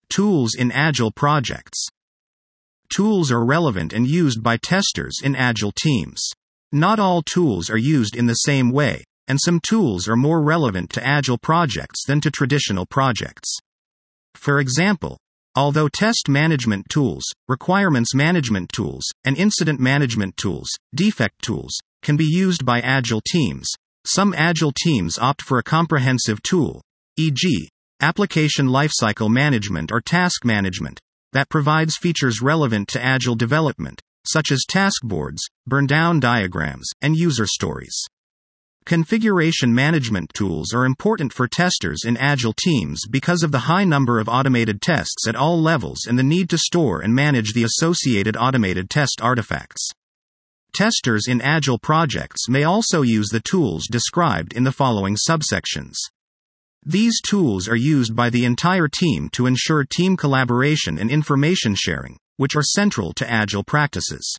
Tools in Agile projects. Tools are relevant and used by testers in Agile teams. Not all tools are used in the same way, and some tools are more relevant to Agile projects than to traditional projects. For example, although test management tools, requirements management tools, and incident management tools, defect tools, can be used by Agile teams, some Agile teams opt for a comprehensive tool, e.g., application lifecycle management or task management, that provides features relevant to Agile development, such as task boards, burn-down diagrams, and user stories. Configuration management tools are important for testers in Agile teams because of the high number of automated tests at all levels and the need to store and manage the associated automated test artifacts. Testers in Agile projects may also use the tools described in the following subsections. These tools are used by the entire team to ensure team collaboration and information sharing, which are central to Agile practices.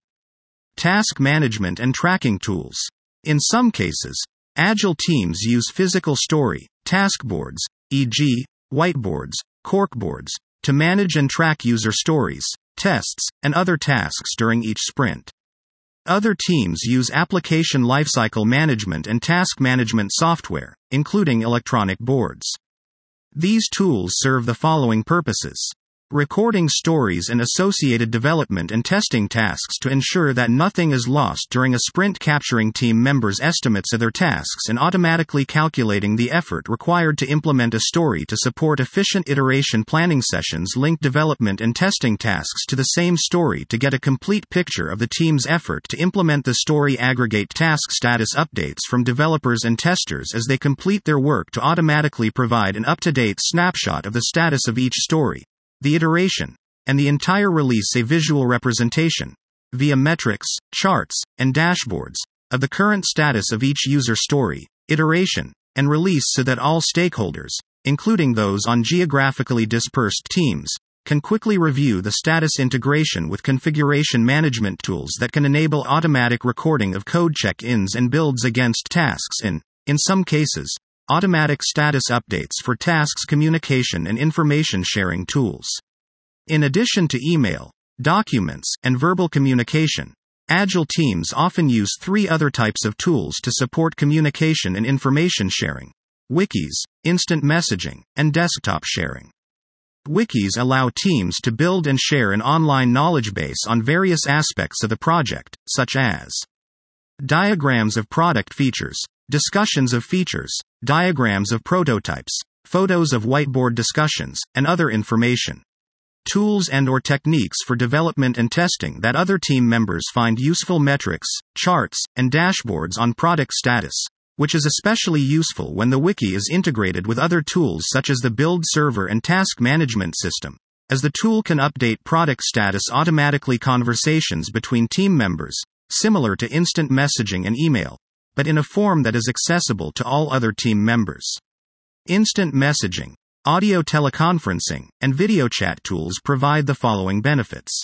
Task management and tracking tools. In some cases, Agile teams use physical story, task boards, e.g., whiteboards, corkboards, to manage and track user stories, tests, and other tasks during each sprint. Other teams use application lifecycle management and task management software, including electronic boards. These tools serve the following purposes: recording stories and associated development and testing tasks to ensure that nothing is lost during a sprint, capturing team members' estimates of their tasks and automatically calculating the effort required to implement a story to support efficient iteration planning sessions, link development and testing tasks to the same story to get a complete picture of the team's effort to implement the story, aggregate task status updates from developers and testers as they complete their work to automatically provide an up-to-date snapshot of the status of each story, the iteration, and the entire release, a visual representation, via metrics, charts, and dashboards, of the current status of each user story, iteration, and release so that all stakeholders, including those on geographically dispersed teams, can quickly review the status. Integration with configuration management tools that can enable automatic recording of code check-ins and builds against tasks in some cases, automatic status updates for tasks, communication and information sharing tools. In addition to email, documents, and verbal communication, Agile teams often use 3 other types of tools to support communication and information sharing: wikis, instant messaging, and desktop sharing. Wikis allow teams to build and share an online knowledge base on various aspects of the project, such as diagrams of product features, discussions of features, diagrams of prototypes, photos of whiteboard discussions, and other information. Tools and/or techniques for development and testing that other team members find useful: metrics, charts, and dashboards on product status, which is especially useful when the wiki is integrated with other tools such as the build server and task management system, as the tool can update product status automatically. Conversations between team members, similar to instant messaging and email, but in a form that is accessible to all other team members. Instant messaging, audio teleconferencing, and video chat tools provide the following benefits: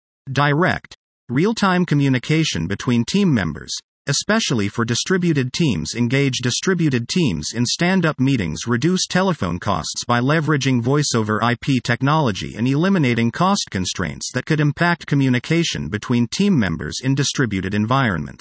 direct, real-time communication between team members, especially for distributed teams. Engage distributed teams in stand-up meetings. Reduce telephone costs by leveraging voice-over IP technology and eliminating cost constraints that could impact communication between team members in distributed environments.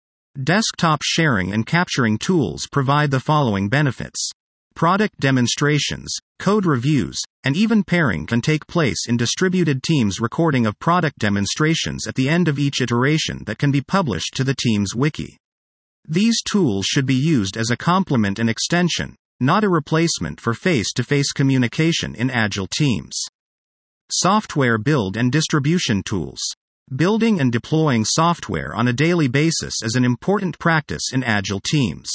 Desktop sharing and capturing tools provide the following benefits: product demonstrations, code reviews, and even pairing can take place in distributed teams. Recording of product demonstrations at the end of each iteration that can be published to the team's wiki. These tools should be used as a complement and extension, not a replacement for face-to-face communication in Agile teams. Software build and distribution tools. Building and deploying software on a daily basis is an important practice in Agile teams.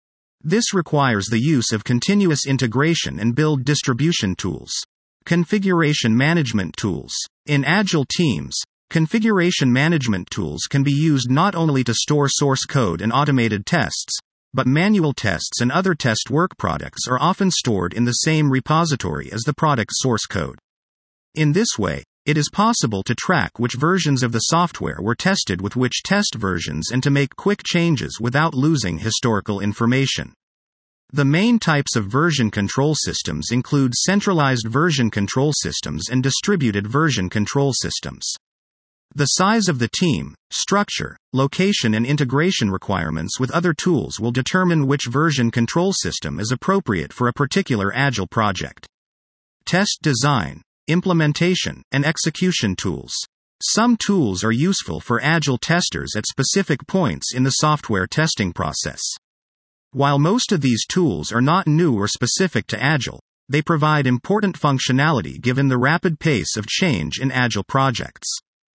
This requires the use of continuous integration and build distribution tools. Configuration management tools. In Agile teams, configuration management tools can be used not only to store source code and automated tests, but manual tests and other test work products are often stored in the same repository as the product's source code. In this way, it is possible to track which versions of the software were tested with which test versions and to make quick changes without losing historical information. The main types of version control systems include centralized version control systems and distributed version control systems. The size of the team, structure, location, and integration requirements with other tools will determine which version control system is appropriate for a particular Agile project. Test design, implementation, and execution tools. Some tools are useful for Agile testers at specific points in the software testing process. While most of these tools are not new or specific to Agile, they provide important functionality given the rapid pace of change in Agile projects.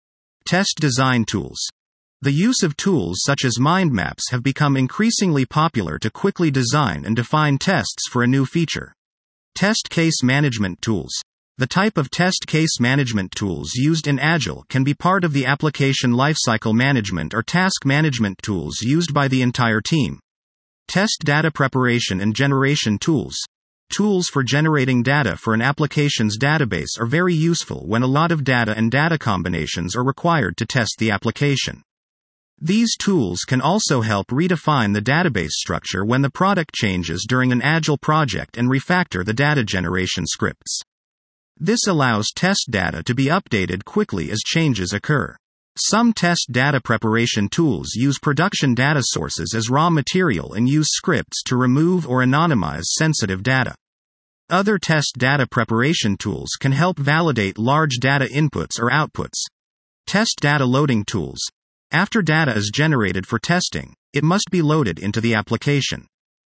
Test design tools. The use of tools such as mind maps have become increasingly popular to quickly design and define tests for a new feature. Test case management tools. The type of test case management tools used in Agile can be part of the application lifecycle management or task management tools used by the entire team. Test data preparation and generation tools. Tools for generating data for an application's database are very useful when a lot of data and data combinations are required to test the application. These tools can also help redefine the database structure when the product changes during an Agile project and refactor the data generation scripts. This allows test data to be updated quickly as changes occur. Some test data preparation tools use production data sources as raw material and use scripts to remove or anonymize sensitive data. Other test data preparation tools can help validate large data inputs or outputs. Test data loading tools. After data is generated for testing, it must be loaded into the application.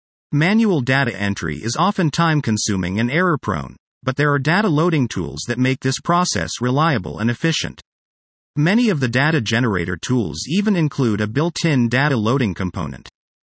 Manual data entry is often time-consuming and error-prone, but there are data loading tools that make this process reliable and efficient. Many of the data generator tools even include a built-in data loading component.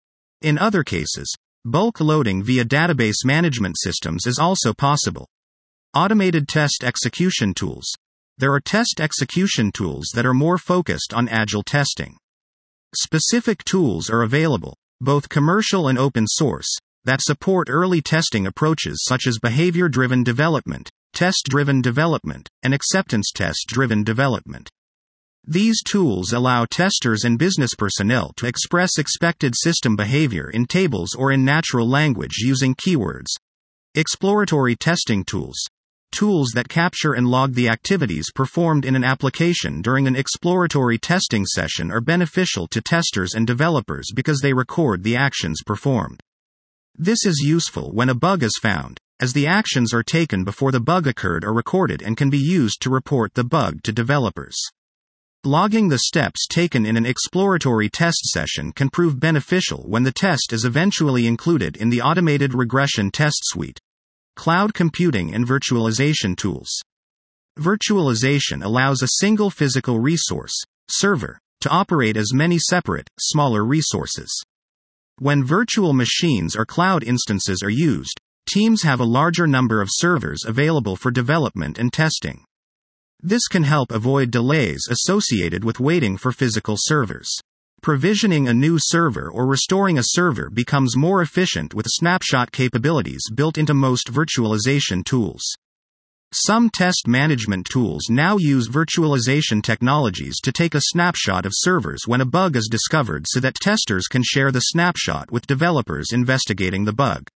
In other cases, bulk loading via database management systems is also possible. Automated test execution tools. There are test execution tools that are more focused on Agile testing. Specific tools are available, both commercial and open source, that support early testing approaches such as behavior-driven development, test-driven development, and acceptance test-driven development. These tools allow testers and business personnel to express expected system behavior in tables or in natural language using keywords. Exploratory testing tools. Tools that capture and log the activities performed in an application during an exploratory testing session are beneficial to testers and developers because they record the actions performed. This is useful when a bug is found, as the actions are taken before the bug occurred are recorded and can be used to report the bug to developers. Logging the steps taken in an exploratory test session can prove beneficial when the test is eventually included in the automated regression test suite. Cloud computing and virtualization tools. Virtualization allows a single physical resource, server, to operate as many separate, smaller resources. When virtual machines or cloud instances are used, teams have a larger number of servers available for development and testing. This can help avoid delays associated with waiting for physical servers. Provisioning a new server or restoring a server becomes more efficient with snapshot capabilities built into most virtualization tools. Some test management tools now use virtualization technologies to take a snapshot of servers when a bug is discovered so that testers can share the snapshot with developers investigating the bug.